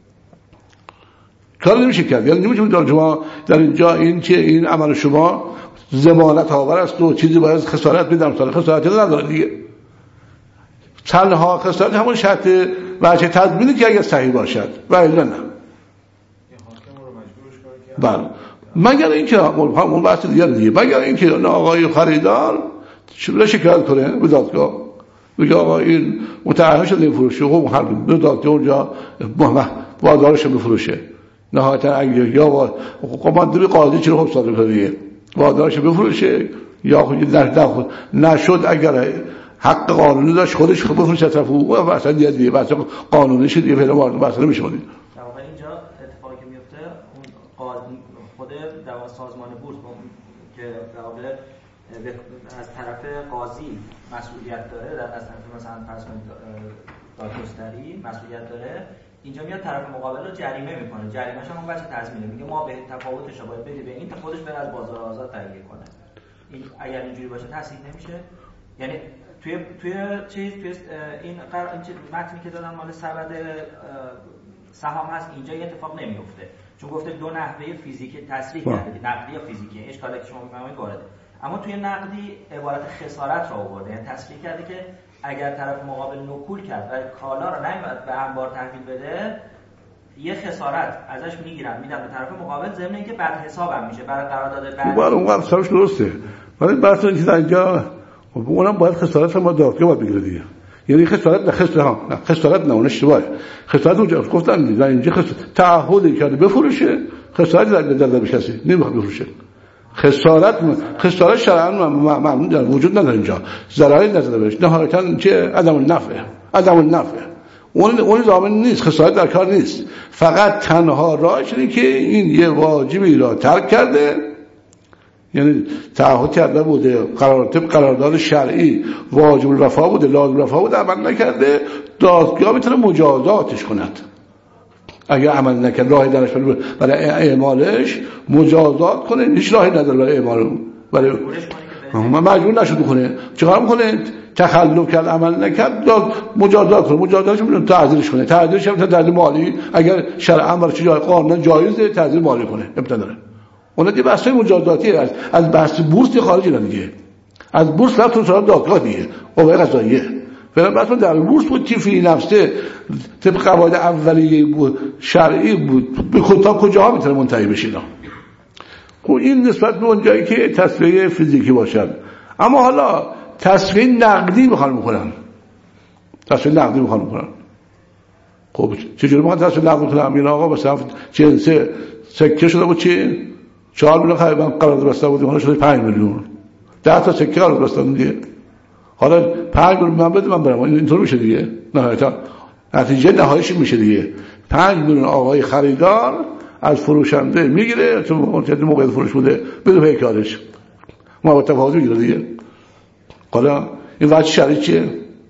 کار نمیشه کرد. یعنی نمیشه در شما در اینجا این که این عمل شما ضمانت آور است و چیزی باید خسارت بدم سال خسارتی نداره دیگه. تنها خسارت همون شرط وجه تضمینی که اگر صحیح باشد و الا نه. بله مگر اینکه همون بحث دیگه دیگه مگر اینکه آقای خریدار چرا شکایت کنه به دادگاه بگه آقا این متعهد شده این فروشه خب هر دو دادگاه اونجا وادارش بفروشه نهایتا اگه یا قماندوی قاضی چرا خب صادر کنه وادارش بفروشه یا خود نشد نشد اگر حق قانونی داشت خودش خب بفروشه طرف او اصلا دیگه دیگه بحث قانونی شد دیگه فعلا وارد بحث نمیشه بود. در واقع اینجا اتفاقی که میفته اون قاضی خود در سازمان بورس که در واقع از طرف قاضی مسئولیت داره در از طرف مثلا فرض کنید دادگستری مسئولیت داره اینجا میاد طرف مقابل رو جریمه میکنه جریمه‌ش هم اون بچه تضمینه میگه ما به تفاوتش رو باید بدی به این تا خودش بره از بازار آزاد تهیه کنه. این اگر اینجوری باشه تصحیح نمیشه. یعنی توی توی چیز توی این قرار این متنی که دادن مال سبد سهام هست اینجا یه اتفاق نمیفته چون گفته دو نحوه فیزیکی تصریح کرده نقدی یا فیزیکی اشکالی که شما میفهمید وارده. اما توی نقدی عبارت خسارت را آورده یعنی تصریح کرده که اگر طرف مقابل نکول کرد و کالا رو نمیاد به انبار تحویل بده یه خسارت ازش میگیرن میدن به طرف مقابل ضمن اینکه بعد حسابم میشه برای قرارداد بعد بله اون حسابش درسته ولی بحث اینکه اینجا اونم باید خسارت ما دادگاه باید بگیره دیگه یعنی خسارت نه خسارت ها نه خسارت نه اون اشتباهه خسارت اونجا گفتن دیگه اینجا تعهدی کرده بفروشه خسارت در در کسی نمیخواد بفروشه خسارت خسارت شرعاً ممنوع در وجود نداره اینجا ضرری نداره بهش نهایتاً چه عدم النفع عدم النفع اون اون ضامن نیست خسارت در کار نیست فقط تنها راهش اینه که این یه واجبی را ترک کرده یعنی تعهد کرده بوده قرار طبق قرارداد شرعی واجب الوفا بوده لازم الوفا بوده عمل نکرده دادگاه میتونه مجازاتش کند اگر عمل نکرد راهی درش برای اعمالش مجازات کنه هیچ راهی نداره برای اعمال برای مجبور نشد کنه چیکار میکنه تخلف کرد عمل نکرد داد مجازات کنه مجازاتش میتونه تعزیرش کنه تعزیرش هم تعزیر مالی اگر شرعاً برای جای قانون جایزه تعزیر مالی کنه امتحان داره اون دیگه بحث مجازاتی از از بحث بورس خارجی دیگه از بورس رفت تو سراغ دادگاه دیگه قوه قضاییه فعلا بحث در بورس بود که فی نفسه طبق قواعد اولیه بود شرعی بود به کتا کجاها میتونه منتهی بشه خب این نسبت به اونجایی که تصفیه فیزیکی باشد اما حالا تصفیه نقدی میخوان میکنن تصفیه نقدی میخوان میکنن خب چجوری میخوان تصفیه نقدی کنن این آقا مثلا جنسه سکه شده بود چی چهار میلیون خرید من قرارداد بسته بودیم حالا شده پنج میلیون ده تا سکه قرارداد بسته دیگه حالا پنج میلیون من بده من برم اینطور میشه دیگه نهایتا نتیجه نهاییش میشه دیگه پنج میلیون آقای خریدار از فروشنده میگیره چون موقع فروش بوده بدون پیکارش ما با تفاوت میگیره دیگه حالا این وجه شرعی چیه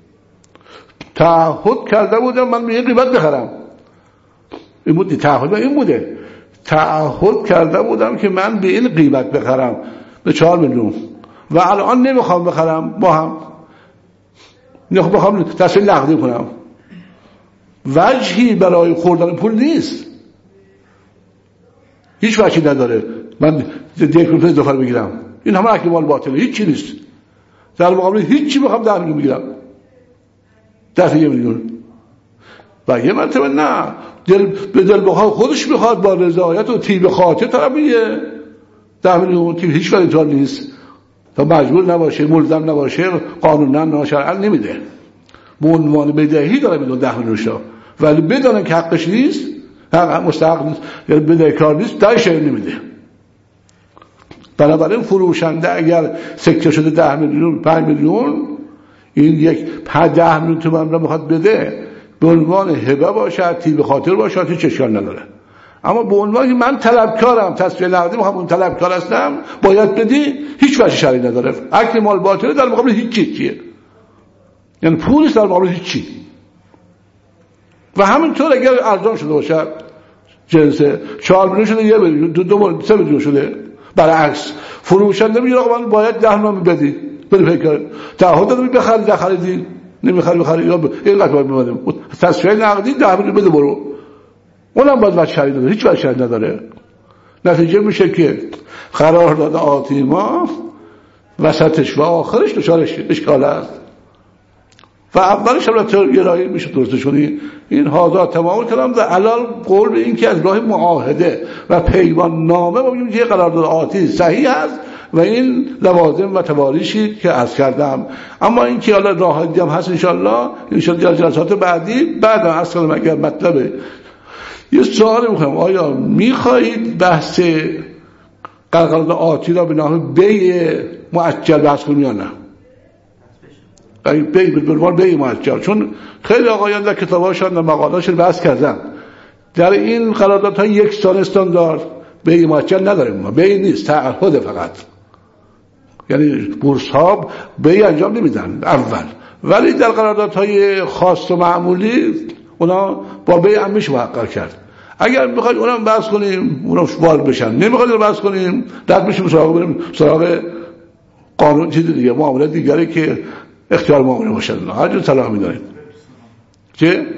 تعهد کرده بودم من به قیمت بخرم این بود تعهد این بوده تعهد کرده بودم که من به این قیمت بخرم به چهار میلیون و الان نمیخوام بخرم با هم نخوام بخوام تصمیم نقدی کنم وجهی برای خوردن پول نیست هیچ وجهی نداره من یک روپیه دفعه بگیرم این همه اکل مال باطله هیچ چی نیست در مقابل هیچ چی بخوام ده میلیون بگیرم ده یه میلیون و یه مرتبه نه دل به دل بخواه خودش میخواد با رضایت و طیب خاطر طرف میگه ده میلیون طیب هیچ وقت طور نیست تا مجبور نباشه ملزم نباشه قانونا ناشرعا نمیده به عنوان بدهی داره میدون ده میلیون شا ولی بدانه که حقش نیست حق مستحق نیست یا بدهکار نیست ده شا نمیده بنابراین فروشنده اگر سکه شده ده میلیون پنج میلیون این یک ده میلیون تومان رو میخواد بده به عنوان هبه باشد طیب خاطر باشد هیچ اشکال نداره اما به عنوان که من طلبکارم تصفیه نقدی میخوام اون طلبکار هستم باید بدی هیچ وجه شرعی نداره اکل مال باطله در مقابل هیچ چیزیه یعنی پولیس در مقابل هیچ چی و همینطور اگر ارزان شده باشد جنس چهار میلیون شده یه میلیون دو دو سه میلیون شده برعکس فروشنده میگه آقا من باید ده میلیون بدی بده پیکار تعهد دادم بخری ده خریدی نمیخری بخری یا این قطعه ببندیم تصفیه نقدی ده میلیون بده برو اونم باید وجه شرعی نداره هیچ وجه شرعی نداره نتیجه میشه که قرارداد آتی ما وسطش و آخرش دچار اشکال است و اولش البته گرایی میشه درستش کنی. این هاذا تمام کلام در علال قول به این که از راه معاهده و پیمان نامه با این که قرارداد آتی صحیح است و این لوازم و تواریشی که عرض کردم. اما این که حالا راه دیگه هم هست ان شاء الله ان شاء الله جلسات بعدی بعد عرض کنم. اگر مطلب یه سوال میخوام، آیا میخواهید بحث قرارداد آتی را به نام بیع مؤجل بحث کنیم یا نه؟ بی به بی مؤجل، چون خیلی آقایان در کتاباشون در مقالهاشون بحث کردن در این قراردادها یک سال استاندارد بی مؤجل نداریم، ما بی نیست، تعهد فقط. یعنی بورس ها بی انجام نمیدن اول، ولی در قراردادهای خاص و معمولی اونا با بی هم میشه محقق کرد. اگر میخواید اونم بحث کنیم اونا وارد بشن، نمیخواید اونم بحث کنیم رد میشیم سراغ بریم سراغ قانون چیز دیگه، معامله دیگری که اختیار معامله باشه. هر جور طلاق میداریم. چه؟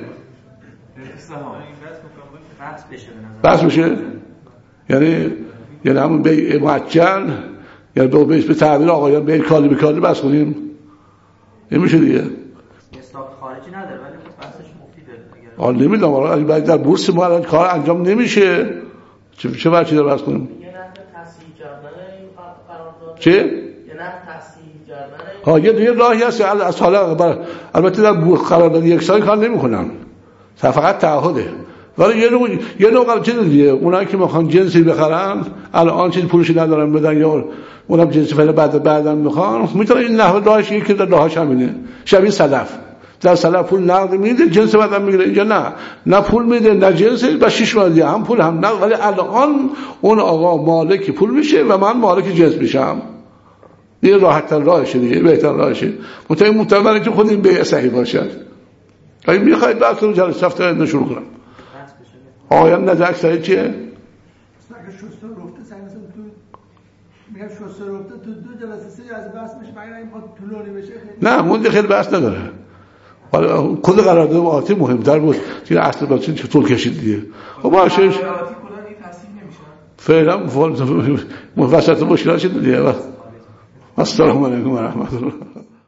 بحث بشه؟ یعنی یعنی همون بیع معجل، یعنی به به تعبیر آقایان بیع کالی به کالی بحث کنیم. این میشه دیگه. استاق خارجی نداره ولی بحثش مفیده. آه نمیدونم آره اگه در بورس ما الان کار انجام نمیشه چه چه وقتی داره بحث کنیم؟ یه نحو تصحیح کردن این قرارداد. چه؟ یه نحو تصحیح کردن. ها یه دیگه راهی هست از حالا البته در قرارداد یک سالی کار نمیکنن. فقط تعهده. ولی یه نوع یه نوع چیز دیگه، اونایی که میخوان جنسی بخرن الان چیز پولش ندارن بدن یا اونم جنسی فعلا بعد بعداً میخوان، میتونن این نحوه راهش یکی در راهش همینه. شبیه سلف. در سلف پول نقد میده جنس بعداً میگیره، اینجا نه، نه پول میده نه جنس، با شش ماه دیگه هم پول هم نقد. ولی الان اون آقا مالک پول میشه و من مالک جنس میشم. یه راحت تر راهشه دیگه، بهتر راهشه. متأ متأمل که خود این بیع صحیح باشد. اگه میخواید بعد تو جلسه هفته نشون کنم. آیان نظر اکثری چیه؟ اگه شسته رفته سعی تو میگم شسته رفته تو دو جلسه سه از بحث میشه مگر این ما طولانی بشه خیلی نه مونده خیلی بحث نداره. حالا کل قرارداد آتی مهمتر بود که اصل با چون طول کشید دیگه. خب ما شش فعلا وسط مشکلات شد دیگه. السلام علیکم و رحمت الله.